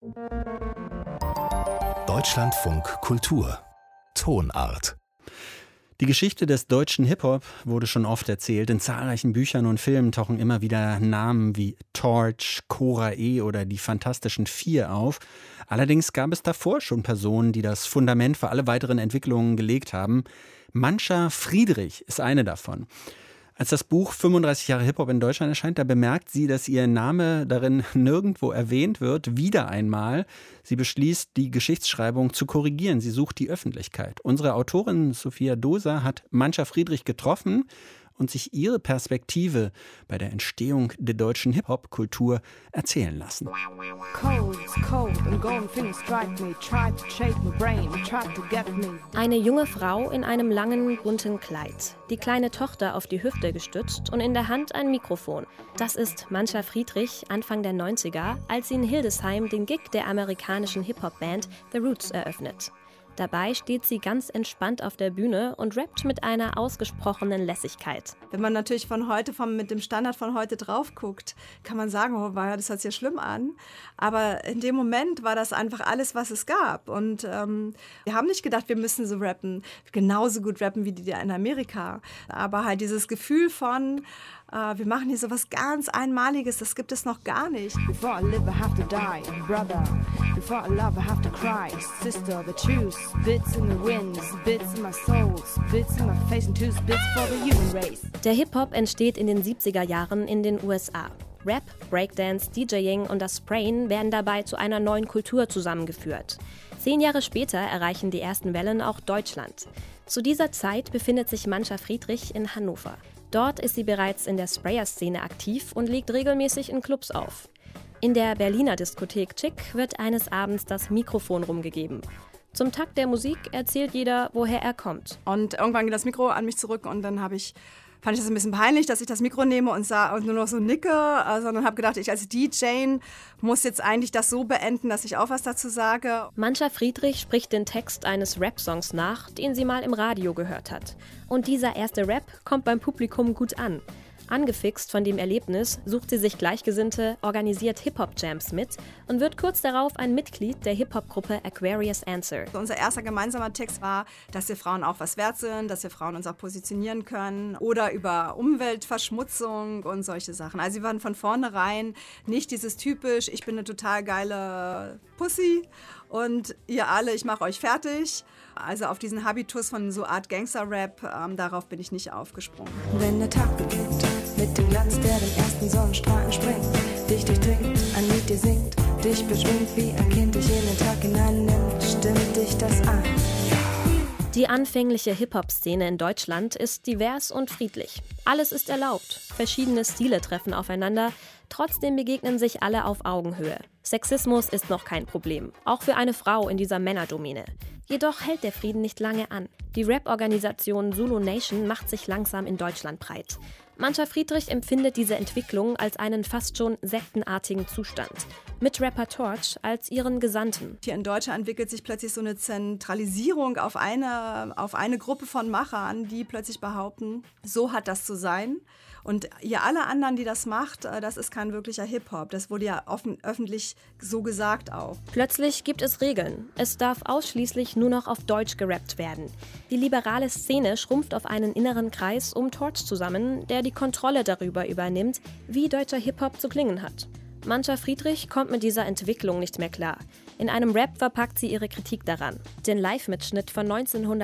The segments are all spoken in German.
Deutschlandfunk Kultur Tonart. Die Geschichte des deutschen Hip-Hop wurde schon oft erzählt. In zahlreichen Büchern und Filmen tauchen immer wieder Namen wie Torch, Cora E. oder die Fantastischen Vier auf. Allerdings gab es davor schon Personen, die das Fundament für alle weiteren Entwicklungen gelegt haben. Mancha Friedrich ist eine davon. Als das Buch 35 Jahre Hip-Hop in Deutschland erscheint, da bemerkt sie, dass ihr Name darin nirgendwo erwähnt wird, wieder einmal. Sie beschließt, die Geschichtsschreibung zu korrigieren. Sie sucht die Öffentlichkeit. Unsere Autorin Sophia Doser hat Mancha Friedrich getroffen und sich ihre Perspektive bei der Entstehung der deutschen Hip-Hop-Kultur erzählen lassen. Eine junge Frau in einem langen, bunten Kleid. Die kleine Tochter auf die Hüfte gestützt und in der Hand ein Mikrofon. Das ist Mancha Friedrich Anfang der 90er, als sie in Hildesheim den Gig der amerikanischen Hip-Hop-Band The Roots eröffnet. Dabei steht sie ganz entspannt auf der Bühne und rappt mit einer ausgesprochenen Lässigkeit. Wenn man natürlich mit dem Standard von heute drauf guckt, kann man sagen, oh, das hört sich ja schlimm an. Aber in dem Moment war das einfach alles, was es gab. Und wir haben nicht gedacht, wir müssen so rappen, genauso gut rappen wie die in Amerika. Aber halt dieses Gefühl von, wir machen hier so was ganz Einmaliges, das gibt es noch gar nicht. Before I live, I have to die, brother. Before I love, I have to cry, sister. The truth, bits in the winds, bits in my soul, bits in my face and two bits for the human race. Der Hip-Hop entsteht in den 70er Jahren in den USA. Rap, Breakdance, DJing und das Sprayen werden dabei zu einer neuen Kultur zusammengeführt. 10 Jahre später erreichen die ersten Wellen auch Deutschland. Zu dieser Zeit befindet sich Mancha Friedrich in Hannover. Dort ist sie bereits in der Sprayer-Szene aktiv und legt regelmäßig in Clubs auf. In der Berliner Diskothek Chick wird eines Abends das Mikrofon rumgegeben. Zum Takt der Musik erzählt jeder, woher er kommt. Und irgendwann geht das Mikro an mich zurück und dann fand ich das ein bisschen peinlich, dass ich das Mikro nehme und nur noch so nicke, sondern habe gedacht, ich als DJ muss jetzt eigentlich das so beenden, dass ich auch was dazu sage. Mancha Friedrich spricht den Text eines Rap-Songs nach, den sie mal im Radio gehört hat. Und dieser erste Rap kommt beim Publikum gut an. Angefixt von dem Erlebnis sucht sie sich Gleichgesinnte, organisiert Hip-Hop-Jams mit und wird kurz darauf ein Mitglied der Hip-Hop-Gruppe Aquarius Answer. Unser erster gemeinsamer Text war, dass wir Frauen auch was wert sind, dass wir Frauen uns auch positionieren können oder über Umweltverschmutzung und solche Sachen. Also wir waren von vornherein nicht dieses typisch, ich bin eine total geile Pussy und ihr alle, ich mache euch fertig. Also auf diesen Habitus von so Art Gangster-Rap, darauf bin ich nicht aufgesprungen. Wenn der Tag beginnt, mit dem Glanz, der den ersten Sonnenstrahl entspringt, dich durchdringt, ein Lied dir singt, dich beschwingt wie ein Kind, dich in den Tag hineinnimmt, stimmt dich das an. Die anfängliche Hip-Hop-Szene in Deutschland ist divers und friedlich. Alles ist erlaubt, verschiedene Stile treffen aufeinander, trotzdem begegnen sich alle auf Augenhöhe. Sexismus ist noch kein Problem, auch für eine Frau in dieser Männerdomäne. Jedoch hält der Frieden nicht lange an. Die Rap-Organisation Zulu Nation macht sich langsam in Deutschland breit. Mancha Friedrich empfindet diese Entwicklung als einen fast schon sektenartigen Zustand. Mit Rapper Torch als ihren Gesandten. Hier in Deutschland entwickelt sich plötzlich so eine Zentralisierung auf eine Gruppe von Machern, die plötzlich behaupten, so hat das zu sein. Und ihr alle anderen, die das macht, das ist kein wirklicher Hip-Hop. Das wurde ja öffentlich so gesagt auch. Plötzlich gibt es Regeln. Es darf ausschließlich nur noch auf Deutsch gerappt werden. Die liberale Szene schrumpft auf einen inneren Kreis um Torch zusammen, der die Kontrolle darüber übernimmt, wie deutscher Hip-Hop zu klingen hat. Mancha Friedrich kommt mit dieser Entwicklung nicht mehr klar. In einem Rap verpackt sie ihre Kritik daran. Den Live-Mitschnitt von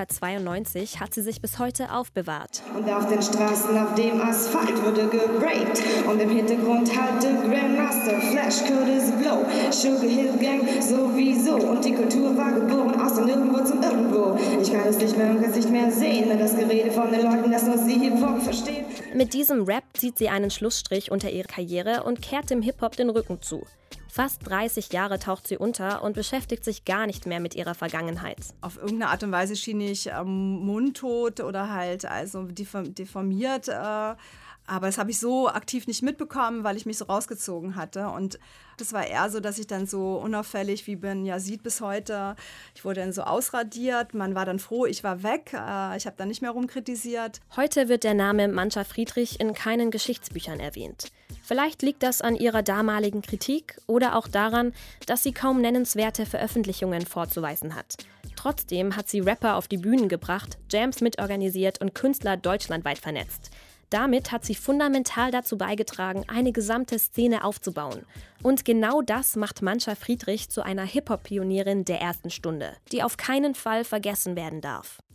1992 hat sie sich bis heute aufbewahrt. Und auf den Straßen, auf dem Asphalt wurde geraped. Und im Hintergrund halte Grandmaster, Flash Code is Blow, Sugar Hill Gang sowieso. Und die Kultur war geboren aus dem Nirgendwo zum Irgendwo. Ich kann es nicht mehr und kann es nicht mehr sehen, denn das Gerede von den Leuten, das nur sie Hip-Hop verstehen. Mit diesem Rap zieht sie einen Schlussstrich unter ihre Karriere und kehrt dem Hip-Hop den Rücken zu. Fast 30 Jahre taucht sie unter und beschäftigt sich gar nicht mehr mit ihrer Vergangenheit. Auf irgendeine Art und Weise schien ich mundtot oder halt also deformiert Aber das habe ich so aktiv nicht mitbekommen, weil ich mich so rausgezogen hatte. Und das war eher so, dass ich dann so unauffällig wie bin, ja, sieht bis heute. Ich wurde dann so ausradiert. Man war dann froh, ich war weg. Ich habe dann nicht mehr rumkritisiert. Heute wird der Name Mancha Friedrich in keinen Geschichtsbüchern erwähnt. Vielleicht liegt das an ihrer damaligen Kritik oder auch daran, dass sie kaum nennenswerte Veröffentlichungen vorzuweisen hat. Trotzdem hat sie Rapper auf die Bühnen gebracht, Jams mitorganisiert und Künstler deutschlandweit vernetzt. Damit hat sie fundamental dazu beigetragen, eine gesamte Szene aufzubauen. Und genau das macht Mancha Friedrich zu einer Hip-Hop-Pionierin der ersten Stunde, die auf keinen Fall vergessen werden darf.